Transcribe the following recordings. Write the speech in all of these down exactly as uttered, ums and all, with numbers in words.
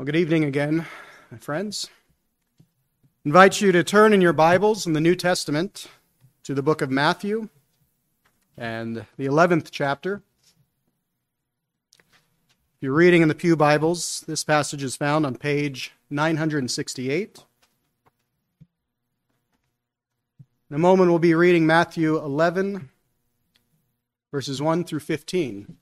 Well, good evening again, my friends. I invite you to turn in your Bibles in the New Testament to the book of Matthew and the eleventh chapter. If you're reading in the Pew Bibles, this passage is found on page nine hundred sixty-eight. In a moment, we'll be reading Matthew eleven, verses one through fifteen.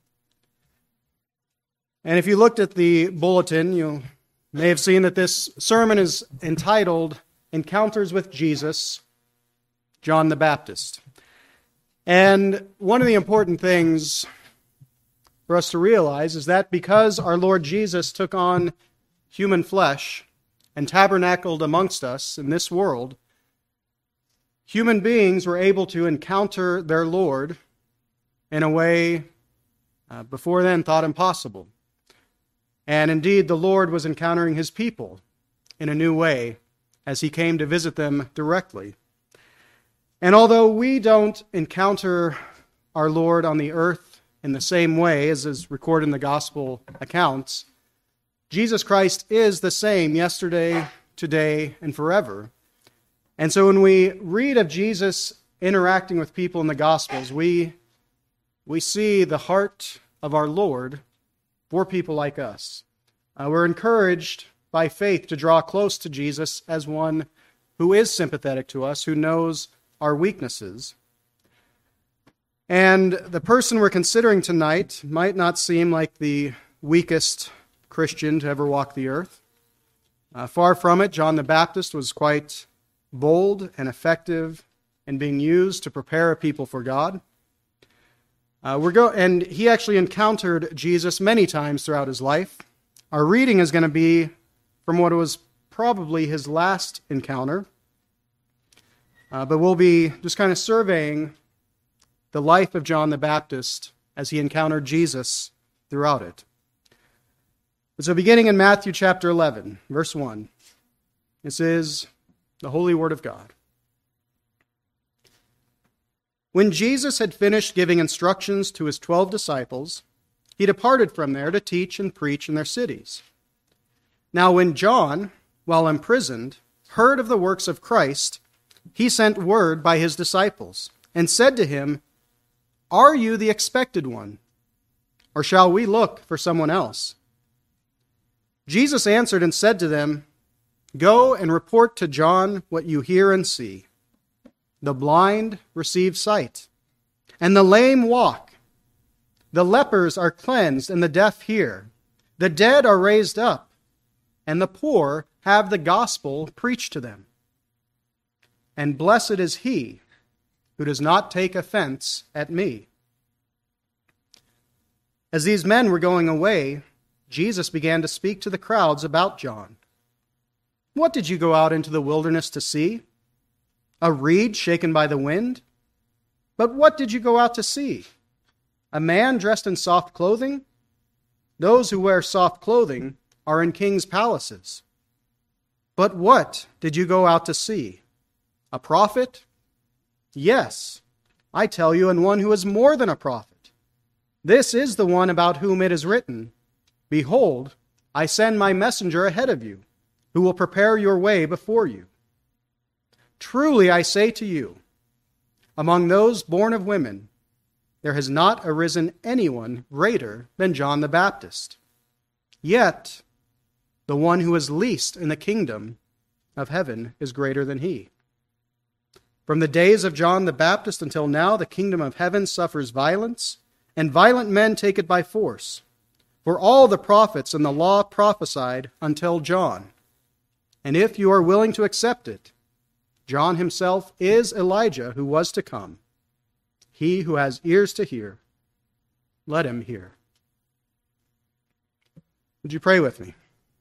And if you looked at the bulletin, you may have seen that this sermon is entitled Encounters with Jesus, John the Baptist. And one of the important things for us to realize is that because our Lord Jesus took on human flesh and tabernacled amongst us in this world, human beings were able to encounter their Lord in a way uh, before then thought impossible. And indeed, the Lord was encountering his people in a new way as he came to visit them directly. And although we don't encounter our Lord on the earth in the same way as is recorded in the gospel accounts, Jesus Christ is the same yesterday, today, and forever. And so when we read of Jesus interacting with people in the Gospels, we, we see the heart of our Lord for people like us. Uh, we're encouraged by faith to draw close to Jesus as one who is sympathetic to us, who knows our weaknesses. And the person we're considering tonight might not seem like the weakest Christian to ever walk the earth. Uh, far from it, John the Baptist was quite bold and effective in being used to prepare a people for God. Uh, we're go- and he actually encountered Jesus many times throughout his life. Our reading is going to be from what was probably his last encounter. Uh, but we'll be just kind of surveying the life of John the Baptist as he encountered Jesus throughout it. So beginning in Matthew chapter eleven, verse one, this is the Holy Word of God. When Jesus had finished giving instructions to his twelve disciples, he departed from there to teach and preach in their cities. Now when John, while imprisoned, heard of the works of Christ, he sent word by his disciples and said to him, "Are you the expected one, or shall we look for someone else?" Jesus answered and said to them, "Go and report to John what you hear and see. The blind receive sight, and the lame walk. The lepers are cleansed, and the deaf hear. The dead are raised up, and the poor have the gospel preached to them. And blessed is he who does not take offense at me." As these men were going away, Jesus began to speak to the crowds about John. "What did you go out into the wilderness to see? A reed shaken by the wind? But what did you go out to see? A man dressed in soft clothing? Those who wear soft clothing are in kings' palaces. But what did you go out to see? A prophet? Yes, I tell you, and one who is more than a prophet. This is the one about whom it is written, 'Behold, I send my messenger ahead of you, who will prepare your way before you.' Truly I say to you, among those born of women, there has not arisen anyone greater than John the Baptist. Yet the one who is least in the kingdom of heaven is greater than he. From the days of John the Baptist until now, the kingdom of heaven suffers violence, and violent men take it by force. For all the prophets and the law prophesied until John. And if you are willing to accept it, John himself is Elijah who was to come. He who has ears to hear, let him hear." Would you pray with me?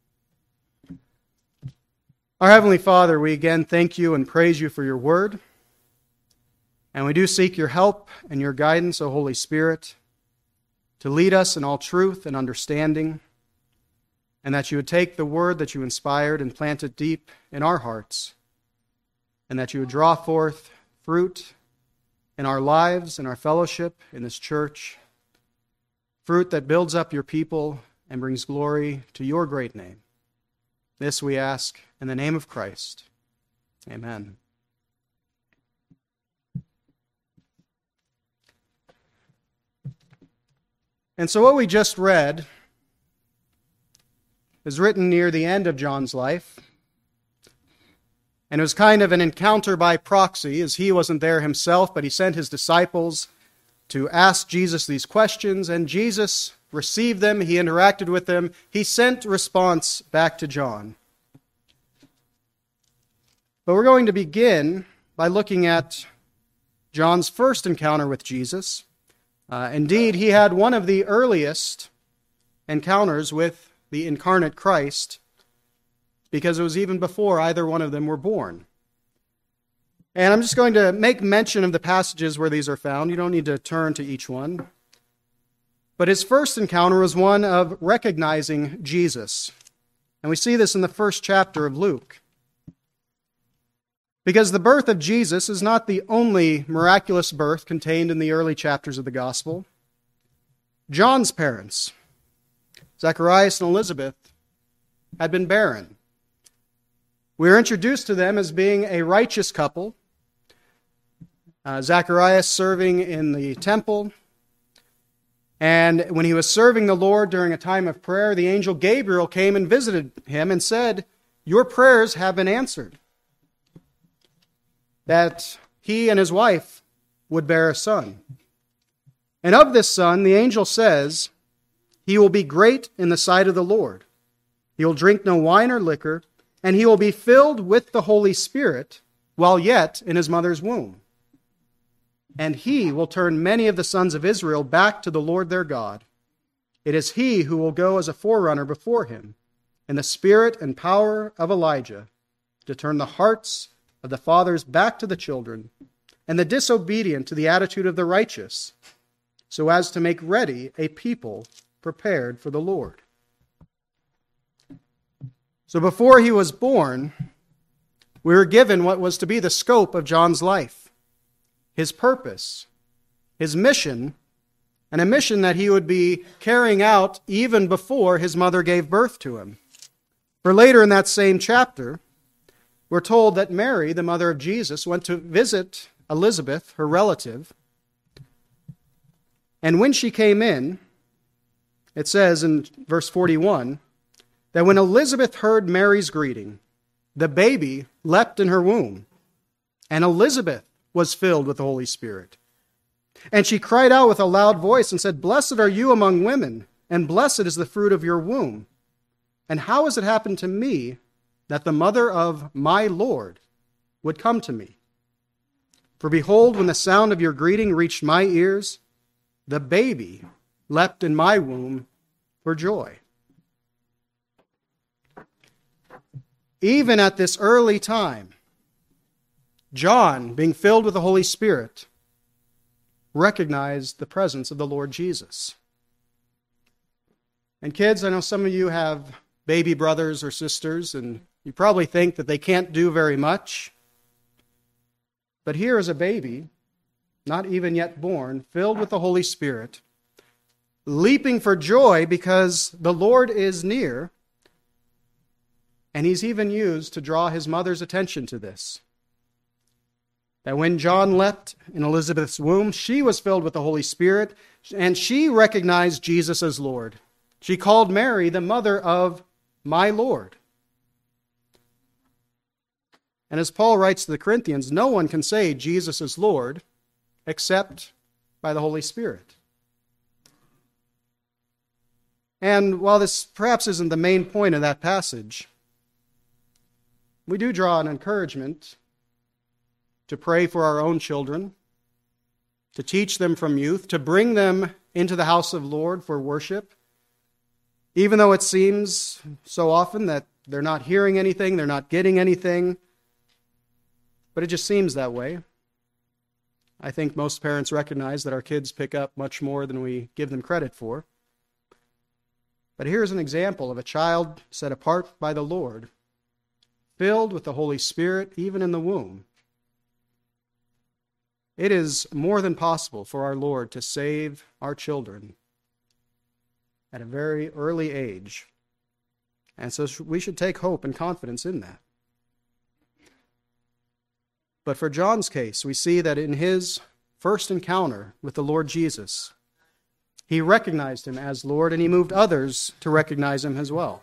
Our Heavenly Father, we again thank you and praise you for your word. And we do seek your help and your guidance, O Holy Spirit, to lead us in all truth and understanding, and that you would take the word that you inspired and plant it deep in our hearts, and that you would draw forth fruit in our lives, in our fellowship, in this church, fruit that builds up your people and brings glory to your great name. This we ask in the name of Christ. Amen. And so what we just read is written near the end of John's life. And it was kind of an encounter by proxy, as he wasn't there himself, but he sent his disciples to ask Jesus these questions, and Jesus received them, he interacted with them, he sent response back to John. But we're going to begin by looking at John's first encounter with Jesus. Uh, indeed, he had one of the earliest encounters with the incarnate Christ, because it was even before either one of them were born. And I'm just going to make mention of the passages where these are found. You don't need to turn to each one. But his first encounter was one of recognizing Jesus. And we see this in the first chapter of Luke. Because the birth of Jesus is not the only miraculous birth contained in the early chapters of the gospel. John's parents, Zacharias and Elizabeth, had been barren. We are introduced to them as being a righteous couple. Uh, Zacharias serving in the temple. And when he was serving the Lord during a time of prayer, the angel Gabriel came and visited him and said, "Your prayers have been answered." That he and his wife would bear a son. And of this son, the angel says, "He will be great in the sight of the Lord. He will drink no wine or liquor, and he will be filled with the Holy Spirit while yet in his mother's womb. And he will turn many of the sons of Israel back to the Lord their God. It is he who will go as a forerunner before him in the spirit and power of Elijah to turn the hearts of the fathers back to the children and the disobedient to the attitude of the righteous, so as to make ready a people prepared for the Lord." So before he was born, we were given what was to be the scope of John's life, his purpose, his mission, and a mission that he would be carrying out even before his mother gave birth to him. For later in that same chapter, we're told that Mary, the mother of Jesus, went to visit Elizabeth, her relative. And when she came in, it says in verse forty-one, that when Elizabeth heard Mary's greeting, the baby leapt in her womb, and Elizabeth was filled with the Holy Spirit. And she cried out with a loud voice and said, "Blessed are you among women, and blessed is the fruit of your womb. And how has it happened to me that the mother of my Lord would come to me? For behold, when the sound of your greeting reached my ears, the baby leapt in my womb for joy." Even at this early time, John, being filled with the Holy Spirit, recognized the presence of the Lord Jesus. And kids, I know some of you have baby brothers or sisters, and you probably think that they can't do very much. But here is a baby, not even yet born, filled with the Holy Spirit, leaping for joy because the Lord is near. And he's even used to draw his mother's attention to this. That when John leapt in Elizabeth's womb, she was filled with the Holy Spirit, and she recognized Jesus as Lord. She called Mary the mother of my Lord. And as Paul writes to the Corinthians, no one can say Jesus is Lord except by the Holy Spirit. And while this perhaps isn't the main point of that passage, we do draw an encouragement to pray for our own children, to teach them from youth, to bring them into the house of the Lord for worship, even though it seems so often that they're not hearing anything, they're not getting anything, but it just seems that way. I think most parents recognize that our kids pick up much more than we give them credit for. But here's an example of a child set apart by the Lord, filled with the Holy Spirit, even in the womb. It is more than possible for our Lord to save our children at a very early age. And so we should take hope and confidence in that. But for John's case, we see that in his first encounter with the Lord Jesus, he recognized him as Lord, and he moved others to recognize him as well.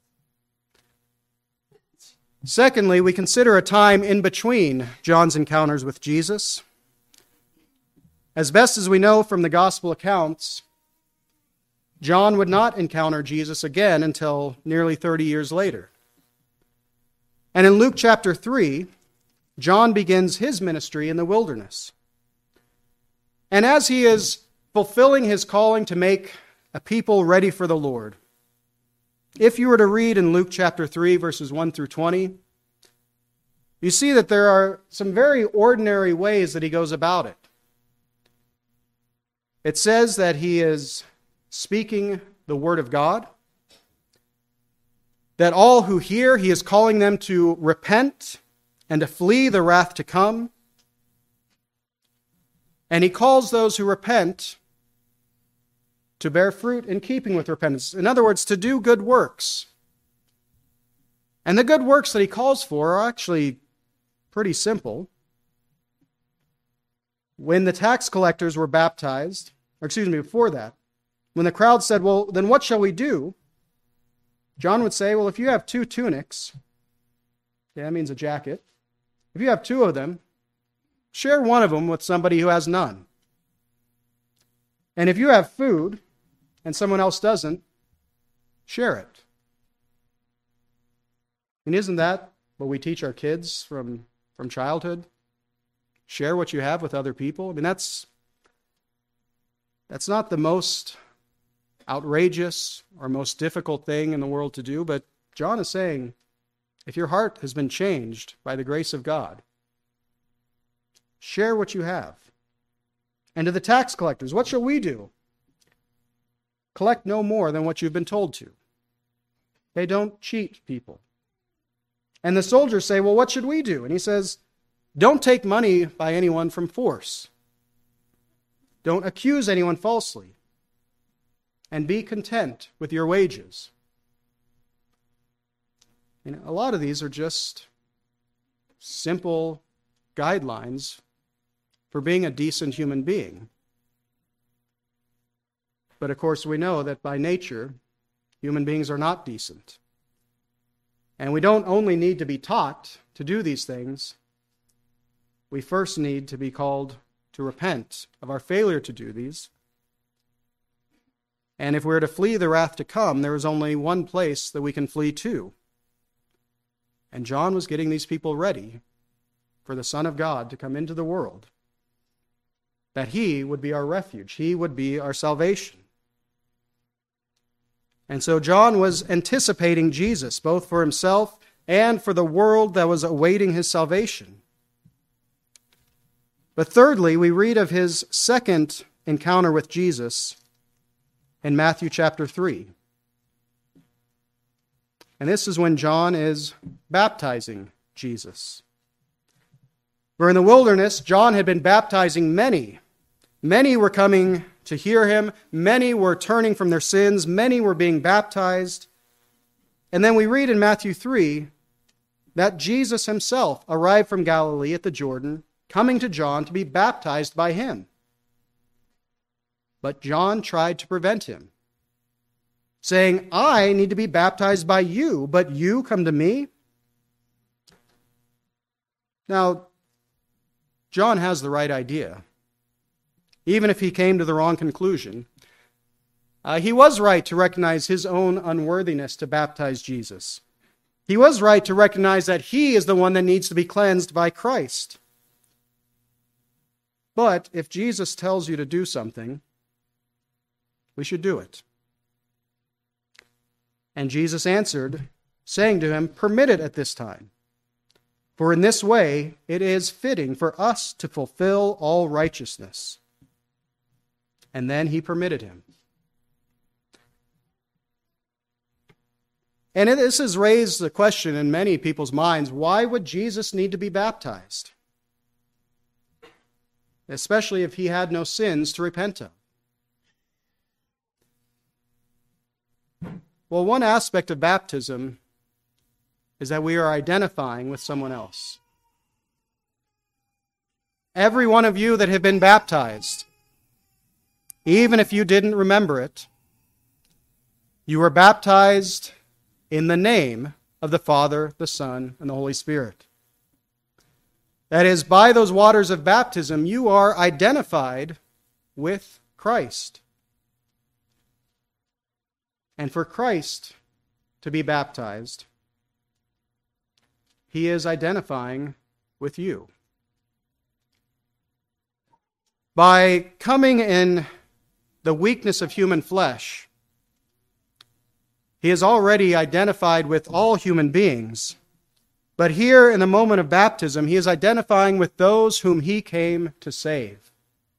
Secondly, we consider a time in between John's encounters with Jesus. As best as we know from the gospel accounts, John would not encounter Jesus again until nearly thirty years later. And in Luke chapter three, John begins his ministry in the wilderness. And as he is fulfilling his calling to make a people ready for the Lord, if you were to read in Luke chapter three, verses one through twenty, you see that there are some very ordinary ways that he goes about it. It says that he is speaking the word of God, that all who hear, he is calling them to repent and to flee the wrath to come. And he calls those who repent to bear fruit in keeping with repentance. In other words, to do good works. And the good works that he calls for are actually pretty simple. When the tax collectors were baptized, or excuse me, before that, when the crowd said, well, then what shall we do? John would say, well, if you have two tunics, okay, that means a jacket. If you have two of them, share one of them with somebody who has none. And if you have food and someone else doesn't, share it. And isn't that what we teach our kids from, from childhood? Share what you have with other people. I mean, that's that's not the most outrageous or most difficult thing in the world to do, but John is saying, if your heart has been changed by the grace of God, share what you have. And to the tax collectors, what shall we do? Collect no more than what you've been told to. They don't cheat people. And the soldiers say, well, what should we do? And he says, don't take money by anyone from force. Don't accuse anyone falsely. And be content with your wages. You know, a lot of these are just simple guidelines for being a decent human being. But of course, we know that by nature, human beings are not decent. And we don't only need to be taught to do these things, we first need to be called to repent of our failure to do these. And if we're to flee the wrath to come, there is only one place that we can flee to. And John was getting these people ready for the Son of God to come into the world, that he would be our refuge, he would be our salvation. And so John was anticipating Jesus, both for himself and for the world that was awaiting his salvation. But thirdly, we read of his second encounter with Jesus in Matthew chapter three. And this is when John is baptizing Jesus. For in the wilderness, John had been baptizing many. Many were coming to hear him. Many were turning from their sins. Many were being baptized. And then we read in Matthew three that Jesus himself arrived from Galilee at the Jordan, coming to John to be baptized by him. But John tried to prevent him, saying, I need to be baptized by you, but you come to me? Now, John has the right idea. Even if he came to the wrong conclusion, uh, he was right to recognize his own unworthiness to baptize Jesus. He was right to recognize that he is the one that needs to be cleansed by Christ. But if Jesus tells you to do something, we should do it. And Jesus answered, saying to him, permit it at this time. For in this way it is fitting for us to fulfill all righteousness. And then he permitted him. And this has raised the question in many people's minds, why would Jesus need to be baptized? Especially if he had no sins to repent of. Well, one aspect of baptism is that we are identifying with someone else. Every one of you that have been baptized, even if you didn't remember it, you were baptized in the name of the Father, the Son, and the Holy Spirit. That is, by those waters of baptism, you are identified with Christ. And for Christ to be baptized, he is identifying with you. By coming in the weakness of human flesh, he is already identified with all human beings. But here in the moment of baptism, he is identifying with those whom he came to save.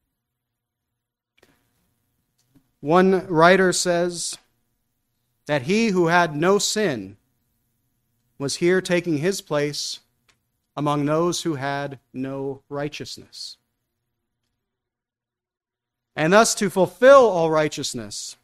One writer says that he who had no sin was here taking his place among those who had no righteousness. And thus, to fulfill all righteousness,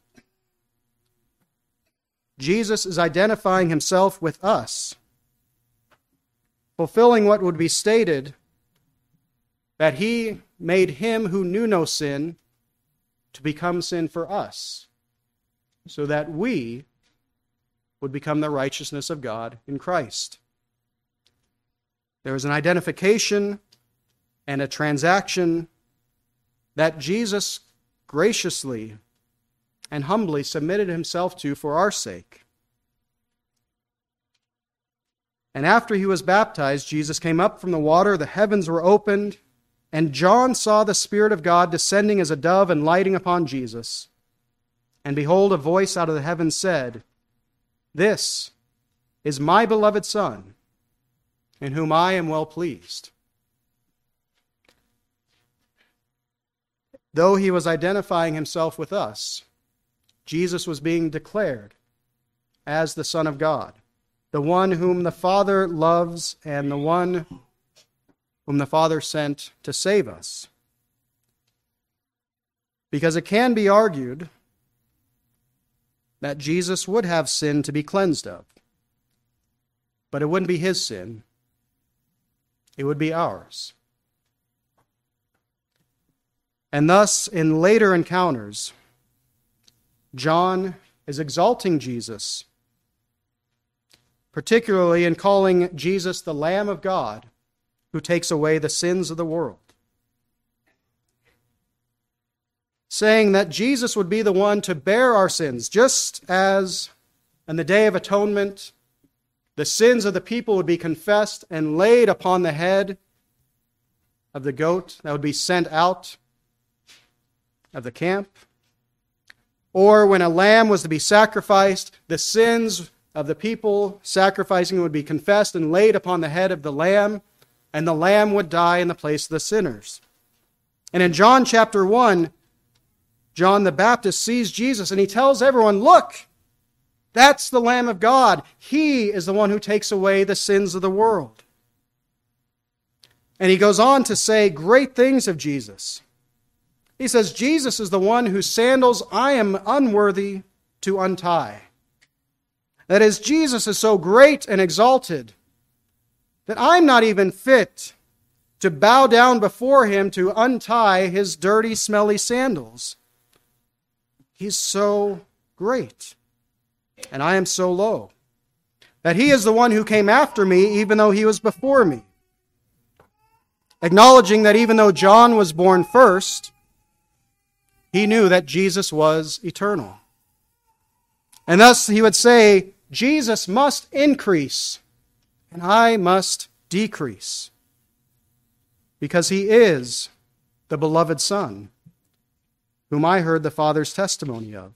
Jesus is identifying himself with us, fulfilling what would be stated, that he made him who knew no sin to become sin for us, so that we would become the righteousness of God in Christ. There is an identification and a transaction that Jesus graciously and humbly submitted himself to for our sake. And after he was baptized, Jesus came up from the water, the heavens were opened, and John saw the Spirit of God descending as a dove and lighting upon Jesus. And behold, a voice out of the heavens said, "This is my beloved Son, in whom I am well pleased." Though he was identifying himself with us, Jesus was being declared as the Son of God, the one whom the Father loves and the one whom the Father sent to save us. Because it can be argued that Jesus would have sin to be cleansed of, but it wouldn't be his sin, it would be ours. And thus, in later encounters, John is exalting Jesus, particularly in calling Jesus the Lamb of God who takes away the sins of the world, saying that Jesus would be the one to bear our sins, just as on the Day of Atonement, the sins of the people would be confessed and laid upon the head of the goat that would be sent out of the camp. Or when a lamb was to be sacrificed, the sins of the people sacrificing would be confessed and laid upon the head of the lamb, and the lamb would die in the place of the sinners. And in John chapter one, John the Baptist sees Jesus and he tells everyone, "Look, that's the Lamb of God. He is the one who takes away the sins of the world." And he goes on to say great things of Jesus. He says, Jesus is the one whose sandals I am unworthy to untie. That is, Jesus is so great and exalted that I'm not even fit to bow down before him to untie his dirty, smelly sandals. He's so great, and I am so low, that he is the one who came after me, even though he was before me. Acknowledging that even though John was born first, he knew that Jesus was eternal. And thus he would say, Jesus must increase, and I must decrease, because he is the beloved Son, whom I heard the Father's testimony of.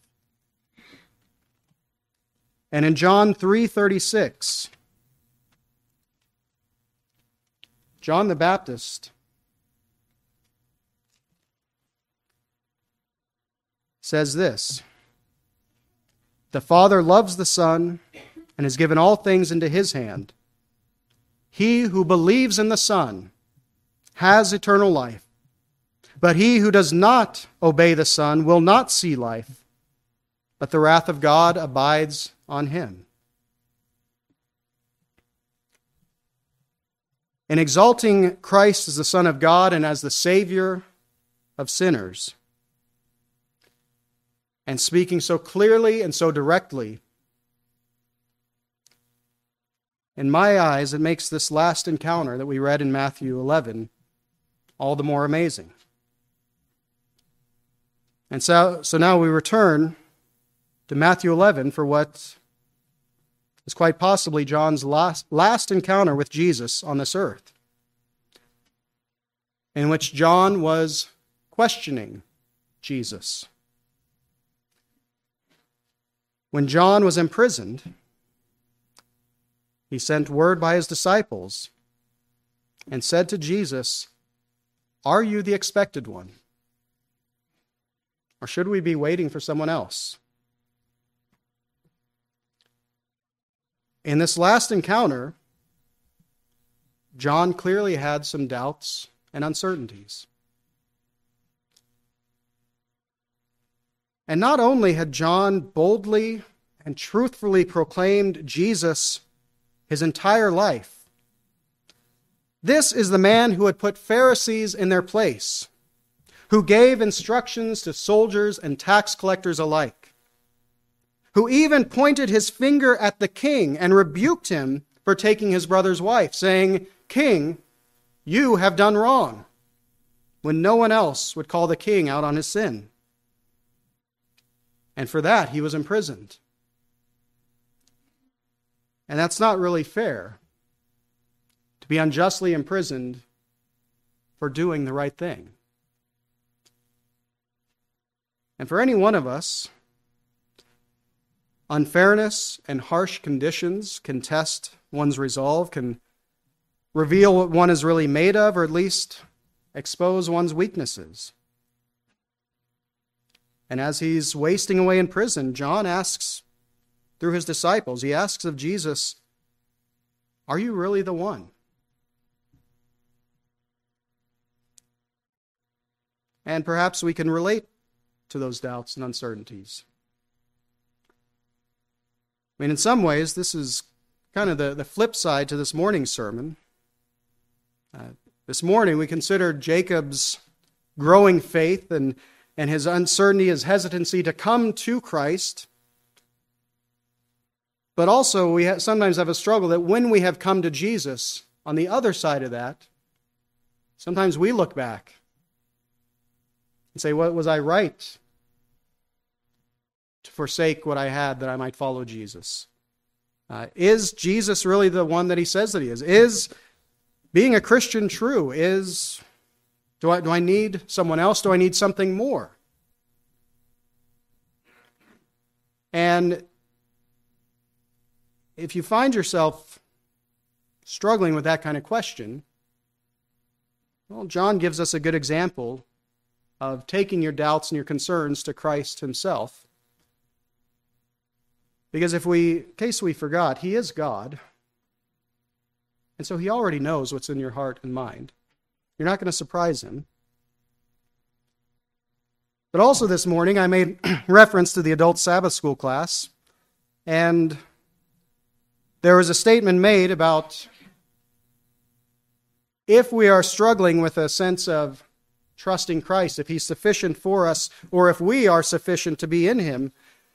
And in John three thirty-six, John the Baptist says this, "The Father loves the Son and has given all things into his hand. He who believes in the Son has eternal life, but he who does not obey the Son will not see life, but the wrath of God abides on him. In exalting Christ as the Son of God and as the Savior of sinners, and speaking so clearly and so directly, in my eyes, it makes this last encounter that we read in Matthew eleven all the more amazing. And so, so now we return to Matthew eleven for what is quite possibly John's last, last encounter with Jesus on this earth, in which John was questioning Jesus. When John was imprisoned, he sent word by his disciples and said to Jesus, "Are you the expected one? Or should we be waiting for someone else?" In this last encounter, John clearly had some doubts and uncertainties. And not only had John boldly and truthfully proclaimed Jesus his entire life, this is the man who had put Pharisees in their place, who gave instructions to soldiers and tax collectors alike, who even pointed his finger at the king and rebuked him for taking his brother's wife, saying, "King, you have done wrong," when no one else would call the king out on his sin. And for that, he was imprisoned. And that's not really fair, to be unjustly imprisoned for doing the right thing. And for any one of us, unfairness and harsh conditions can test one's resolve, can reveal what one is really made of, or at least expose one's weaknesses. And as he's wasting away in prison, John asks, through his disciples, he asks of Jesus, "Are you really the one?" And perhaps we can relate to those doubts and uncertainties. I mean, in some ways, this is kind of the, the flip side to this morning's sermon. Uh, this morning, we considered Jacob's growing faith and, and his uncertainty, his hesitancy to come to Christ. But also, we ha- sometimes have a struggle that when we have come to Jesus, on the other side of that, sometimes we look back and say, "What was I right to forsake what I had that I might follow Jesus?" Uh, is Jesus really the one that he says that he is? Is being a Christian true? Is do I do I need someone else? Do I need something more? And if you find yourself struggling with that kind of question, well, John gives us a good example of taking your doubts and your concerns to Christ himself. Because if we, in case we forgot, he is God. And so he already knows what's in your heart and mind. You're not going to surprise him. But also this morning, I made reference to the adult Sabbath school class, and there was a statement made about if we are struggling with a sense of trusting Christ, if he's sufficient for us, or if we are sufficient to be in him,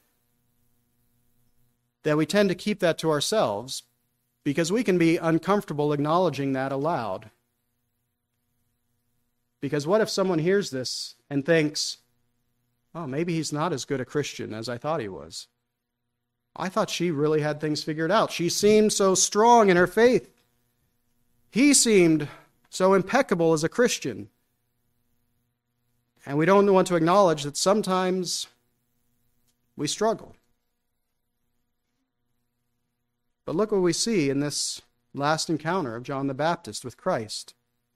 that we tend to keep that to ourselves because we can be uncomfortable acknowledging that aloud. Because what if someone hears this and thinks, "Oh, maybe he's not as good a Christian as I thought he was. I thought she really had things figured out. She seemed so strong in her faith. He seemed so impeccable as a Christian." And we don't want to acknowledge that sometimes we struggle. But look what we see in this last encounter of John the Baptist with Christ.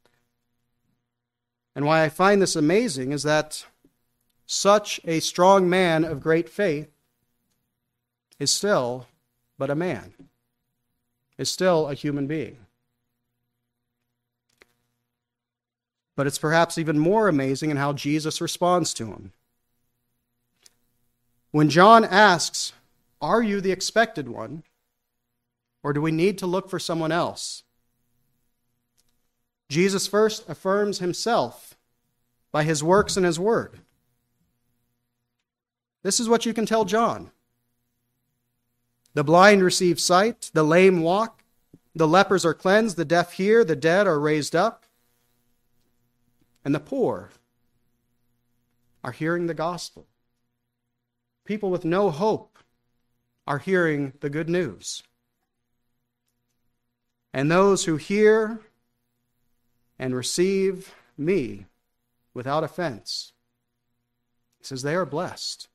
And why I find this amazing is that such a strong man of great faith is still but a man, is still a human being. But it's perhaps even more amazing in how Jesus responds to him. When John asks, Are you the expected one? Or do we need to look for someone else? Jesus first affirms himself by his works and his word. This is what you can tell John. The blind receive sight, the lame walk, the lepers are cleansed, the deaf hear, the dead are raised up, and the poor are hearing the gospel. People with no hope are hearing the good news. And those who hear and receive me without offense, he says they are blessed.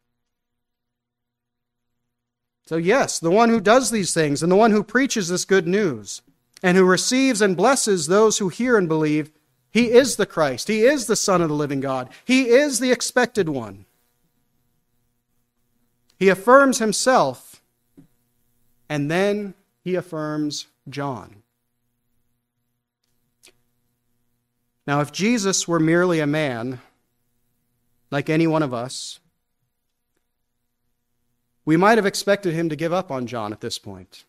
So yes, the one who does these things and the one who preaches this good news and who receives and blesses those who hear and believe, he is the Christ. He is the Son of the living God. He is the expected one. He affirms himself, and then he affirms John. Now, if Jesus were merely a man, like any one of us, we might have expected him to give up on John at this point,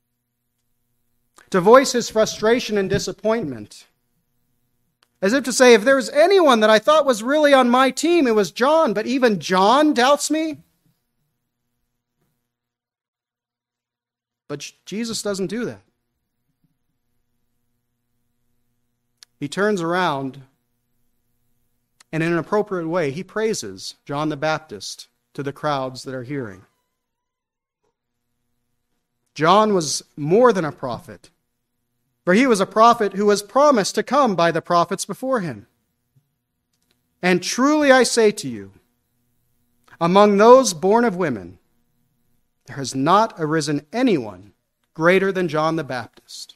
to voice his frustration and disappointment, as if to say, if there was anyone that I thought was really on my team, it was John, but even John doubts me? But Jesus doesn't do that. He turns around, and in an appropriate way, he praises John the Baptist to the crowds that are hearing. John was more than a prophet, for he was a prophet who was promised to come by the prophets before him. And truly I say to you, among those born of women, there has not arisen anyone greater than John the Baptist.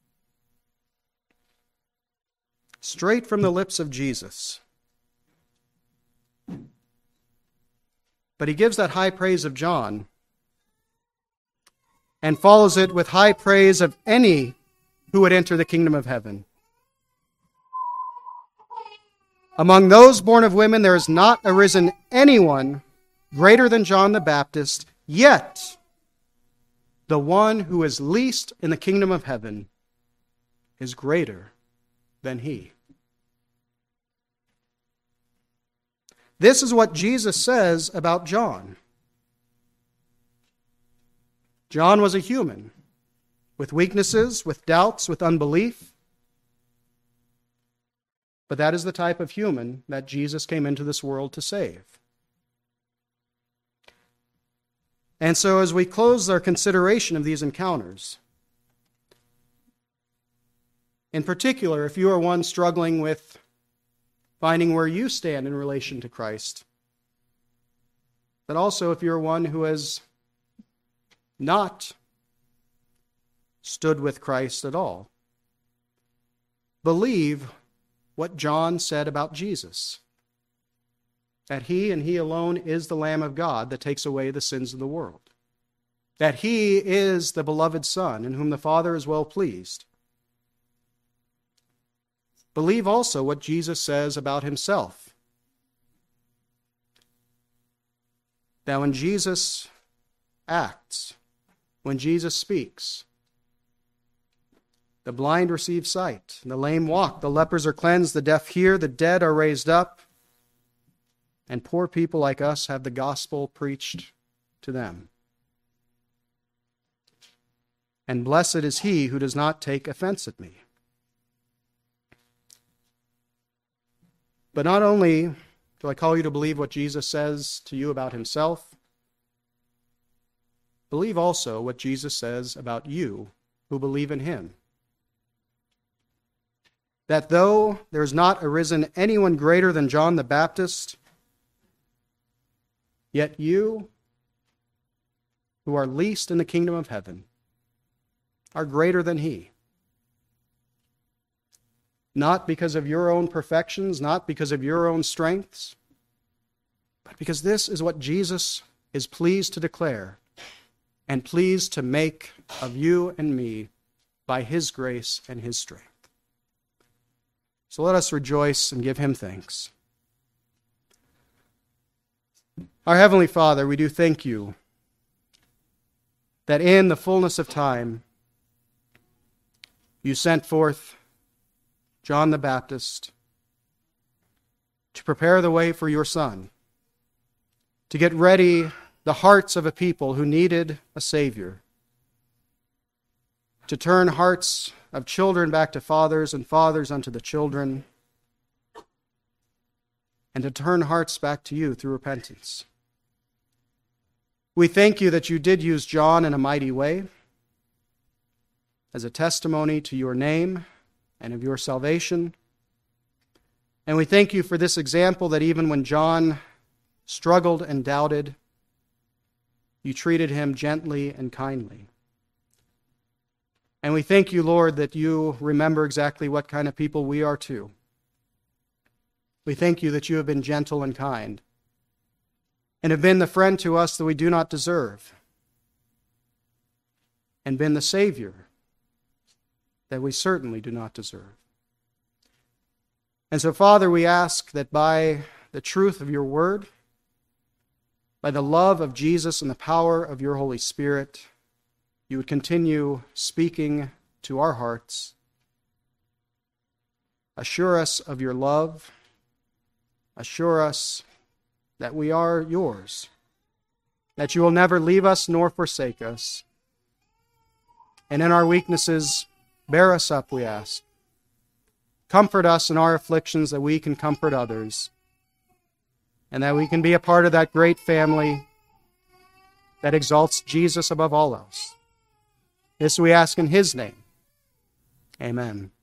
Straight from the lips of Jesus. But he gives that high praise of John and follows it with high praise of any who would enter the kingdom of heaven. Among those born of women, there has not arisen anyone greater than John the Baptist, yet the one who is least in the kingdom of heaven is greater than he. This is what Jesus says about John. John was a human, with weaknesses, with doubts, with unbelief. But that is the type of human that Jesus came into this world to save. And so as we close our consideration of these encounters, in particular, if you are one struggling with finding where you stand in relation to Christ, but also if you're one who has not stood with Christ at all, believe what John said about Jesus, that he and he alone is the Lamb of God that takes away the sins of the world, that he is the beloved Son in whom the Father is well pleased. Believe also what Jesus says about himself, that when Jesus acts, when Jesus speaks, the blind receive sight, the lame walk, the lepers are cleansed, the deaf hear, the dead are raised up, and poor people like us have the gospel preached to them. And blessed is he who does not take offense at me. But not only do I call you to believe what Jesus says to you about himself, believe also what Jesus says about you who believe in him. That though there has not arisen anyone greater than John the Baptist, yet you, who are least in the kingdom of heaven, are greater than he. Not because of your own perfections, not because of your own strengths, but because this is what Jesus is pleased to declare and pleased to make of you and me by his grace and his strength. So let us rejoice and give him thanks. Our Heavenly Father, we do thank you that in the fullness of time you sent forth John the Baptist to prepare the way for your Son, to get ready the hearts of a people who needed a Savior, to turn hearts of children back to fathers and fathers unto the children, and to turn hearts back to you through repentance. We thank you that you did use John in a mighty way as a testimony to your name and of your salvation. And we thank you for this example that even when John struggled and doubted, you treated him gently and kindly. And we thank you, Lord, that you remember exactly what kind of people we are too. We thank you that you have been gentle and kind and have been the friend to us that we do not deserve, and been the Savior that we certainly do not deserve. And so, Father, we ask that by the truth of your word, by the love of Jesus and the power of your Holy Spirit, you would continue speaking to our hearts. Assure us of your love. Assure us that we are yours, that you will never leave us nor forsake us. And in our weaknesses, bear us up, we ask. Comfort us in our afflictions that we can comfort others, and that we can be a part of that great family that exalts Jesus above all else. This we ask in his name. Amen.